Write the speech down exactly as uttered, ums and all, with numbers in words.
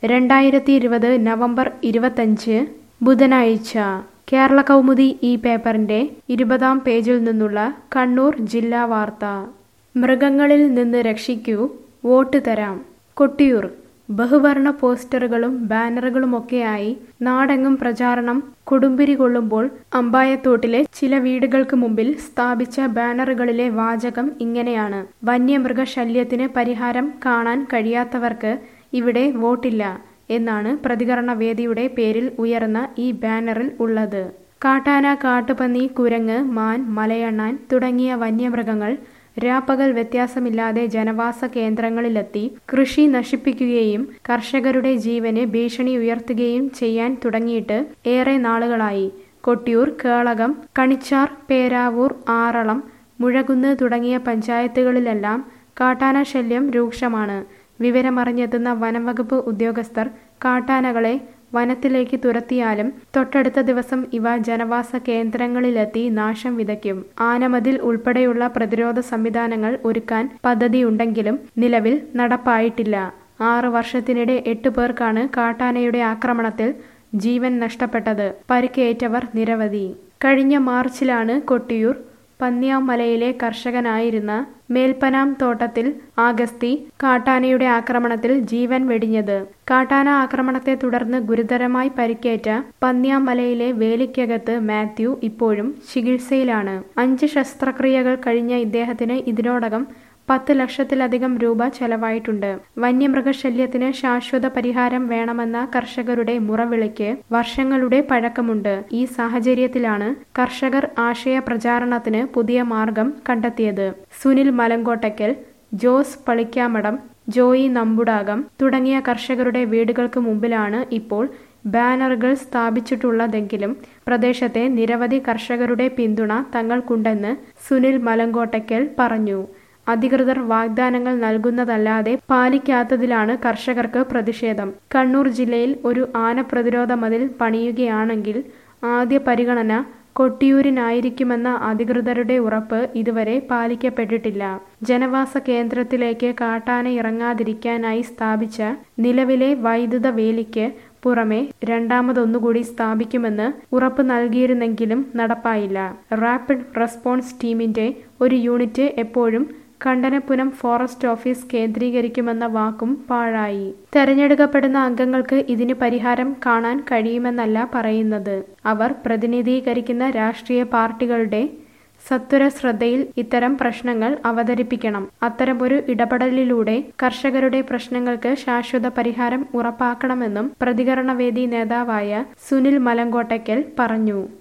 രണ്ടായിരത്തി ഇരുപത് നവംബർ ഇരുപത്തഞ്ച് ബുധനാഴ്ച കേരള കൗമുദി ഈ പേപ്പറിന്റെ ഇരുപതാം പേജിൽ നിന്നുള്ള കണ്ണൂർ ജില്ലാ വാർത്ത. മൃഗങ്ങളിൽ നിന്ന് രക്ഷിക്കൂ, വോട്ട് തരാം. കൊട്ടിയൂർ. ബഹുവർണ പോസ്റ്ററുകളും ബാനറുകളുമൊക്കെയായി നാടെങ്ങും പ്രചാരണം കൊടുമ്പിരി കൊള്ളുമ്പോൾ അമ്പായത്തോട്ടിലെ ചില വീടുകൾക്ക് മുമ്പിൽ സ്ഥാപിച്ച ബാനറുകളിലെ വാചകം ഇങ്ങനെയാണ്: വന്യമൃഗശല്യത്തിന് പരിഹാരം കാണാൻ കഴിയാത്തവർക്ക് ഇവിടെ വോട്ടില്ല എന്നാണ് പ്രതികരണ വേദിയുടെ പേരിൽ ഉയർന്ന ഈ ബാനറിൽ ഉള്ളത്. കാട്ടാന, കാട്ടുപന്നി, കുരങ്ങ്, മാൻ, മലയണ്ണാൻ തുടങ്ങിയ വന്യമൃഗങ്ങൾ രാപ്പകൽ വ്യത്യാസമില്ലാതെ ജനവാസ കേന്ദ്രങ്ങളിലെത്തി കൃഷി നശിപ്പിക്കുകയും കർഷകരുടെ ജീവന് ഭീഷണി ഉയർത്തുകയും ചെയ്യാൻ തുടങ്ങിയിട്ട് ഏറെ നാളുകളായി. കൊട്ടിയൂർ, കേളകം, കണിച്ചാർ, പേരാവൂർ, ആറളം, മുഴകുന്ന് തുടങ്ങിയ പഞ്ചായത്തുകളിലെല്ലാം കാട്ടാന ശല്യം രൂക്ഷമാണ്. വിവരമറിഞ്ഞെത്തുന്ന വനംവകുപ്പ് ഉദ്യോഗസ്ഥർ കാട്ടാനകളെ വനത്തിലേക്ക് തുരത്തിയാലും തൊട്ടടുത്ത ദിവസം ഇവ ജനവാസ കേന്ദ്രങ്ങളിലെത്തി നാശം വിതയ്ക്കും. ആനമതിൽ ഉൾപ്പെടെയുള്ള പ്രതിരോധ സംവിധാനങ്ങൾ ഒരുക്കാൻ പദ്ധതിയുണ്ടെങ്കിലും നിലവിൽ നടപ്പായിട്ടില്ല. ആറ് വർഷത്തിനിടെ എട്ട് പേർക്കാണ് കാട്ടാനയുടെ ആക്രമണത്തിൽ ജീവൻ നഷ്ടപ്പെട്ടത്. പരിക്കേറ്റവർ നിരവധി. കഴിഞ്ഞ മാർച്ചിലാണ് കൊട്ടിയൂർ പന്നിയാമലയിലെ കർഷകനായിരുന്ന മേൽപ്പനാം തോട്ടത്തിൽ ആഗസ്തി കാട്ടാനയുടെ ആക്രമണത്തിൽ ജീവൻ വെടിഞ്ഞത്. കാട്ടാന ആക്രമണത്തെ തുടർന്ന് ഗുരുതരമായി പരിക്കേറ്റ പന്നിയാമലയിലെ വേലിക്കകത്ത് മാത്യു ഇപ്പോഴും ചികിത്സയിലാണ്. അഞ്ച് ശസ്ത്രക്രിയകൾ കഴിഞ്ഞ ഇദ്ദേഹത്തിന് ഇതിനോടകം പത്ത് ലക്ഷത്തിലധികം രൂപ ചെലവായിട്ടുണ്ട്. വന്യമൃഗശല്യത്തിന് ശാശ്വത പരിഹാരം വേണമെന്ന കർഷകരുടെ മുറവിളിക്ക് വർഷങ്ങളുടെ പഴക്കമുണ്ട്. ഈ സാഹചര്യത്തിലാണ് കർഷകർ ആശയ പ്രചാരണത്തിന് പുതിയ മാർഗം കണ്ടെത്തിയത്. സുനിൽ മലങ്കോട്ടയ്ക്കൽ, ജോസ് പളിക്കാമടം, ജോയി നമ്പുടാകം തുടങ്ങിയ കർഷകരുടെ വീടുകൾക്ക് മുമ്പിലാണ് ഇപ്പോൾ ബാനറുകൾ സ്ഥാപിച്ചിട്ടുള്ളതെങ്കിലും പ്രദേശത്തെ നിരവധി കർഷകരുടെ പിന്തുണ തങ്ങൾക്കുണ്ടെന്ന് സുനിൽ മലങ്കോട്ടയ്ക്കൽ പറഞ്ഞു. അധികൃതർ വാഗ്ദാനങ്ങൾ നൽകുന്നതല്ലാതെ പാലിക്കാത്തതിലാണ് കർഷകർക്ക് പ്രതിഷേധം. കണ്ണൂർ ജില്ലയിൽ ഒരു ആന പ്രതിരോധ മതിൽ പണിയുകയാണെങ്കിൽ ആദ്യ പരിഗണന കൊട്ടിയൂരിനായിരിക്കുമെന്ന അധികൃതരുടെ ഉറപ്പ് ഇതുവരെ പാലിക്കപ്പെട്ടിട്ടില്ല. ജനവാസ കേന്ദ്രത്തിലേക്ക് കാട്ടാന ഇറങ്ങാതിരിക്കാനായി സ്ഥാപിച്ച നിലവിലെ വൈദ്യുത വേലിക്ക് പുറമെ രണ്ടാമതൊന്നുകൂടി സ്ഥാപിക്കുമെന്ന് ഉറപ്പ് നൽകിയിരുന്നെങ്കിലും നടപ്പായില്ല. റാപ്പിഡ് റെസ്പോൺസ് ടീമിന്റെ ഒരു യൂണിറ്റ് എപ്പോഴും കണ്ടനപുരം ഫോറസ്റ്റ് ഓഫീസ് കേന്ദ്രീകരിക്കുമെന്ന വാക്കും പാഴായി. തെരഞ്ഞെടുക്കപ്പെടുന്ന അംഗങ്ങൾക്ക് ഇതിന് പരിഹാരം കാണാൻ കഴിയുമെന്നല്ല പറയുന്നത്. അവർ പ്രതിനിധീകരിക്കുന്ന രാഷ്ട്രീയ പാർട്ടികളുടെ സത്വര ശ്രദ്ധയിൽ ഇത്തരം പ്രശ്നങ്ങൾ അവതരിപ്പിക്കണം. അത്തരമൊരു ഇടപെടലിലൂടെ കർഷകരുടെ പ്രശ്നങ്ങൾക്ക് ശാശ്വത പരിഹാരം ഉറപ്പാക്കണമെന്നും പ്രതികരണവേദി നേതാവായ സുനിൽ മലങ്കോട്ടയ്ക്കൽ പറഞ്ഞു.